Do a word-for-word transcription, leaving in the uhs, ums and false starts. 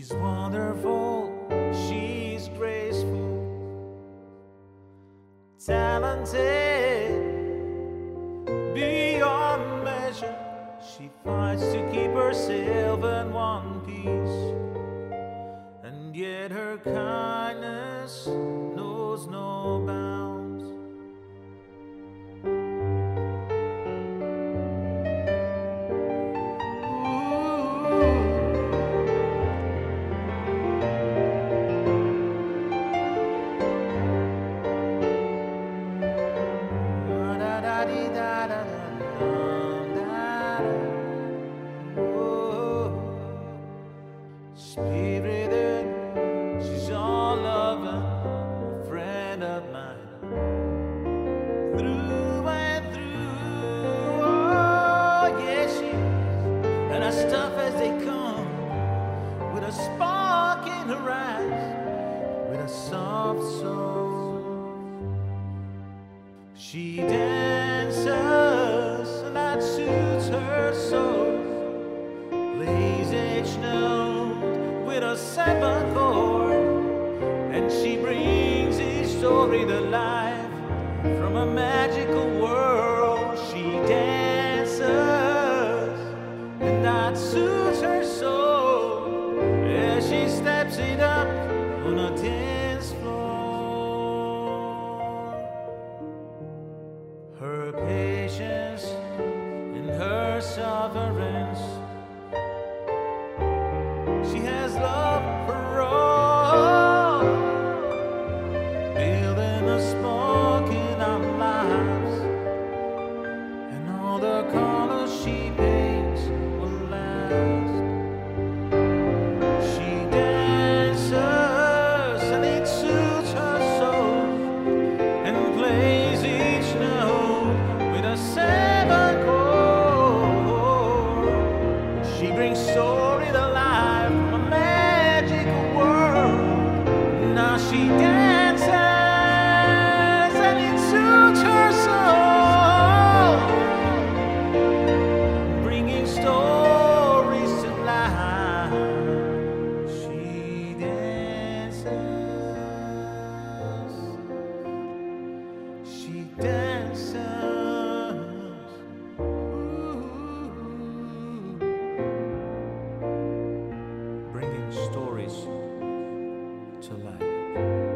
She's wonderful, she's graceful, talented beyond measure. She fights to keep herself in one piece, and yet her kindness knows no bounds. Spirited, she's all loving, a friend of mine, through and through. Oh, yeah, she is. And as tough as they come, with a spark in her eyes, with a soft soul. She dances, and that suits her soul. Plays each note with a seven chord, and she brings each story to life from a magical world. She dances, and that suits her soul, as she steps it up on a dance floor. Her patience and her sufferance, she has love for all, building a spark in our lives, and all the colors she paints will last. She dances, and it suits her soul, and plays each note with a seven chord. She brings story to life, she dances, and it suits her soul, bringing stories to life. She dances, she dances, ooh, bringing stories to life.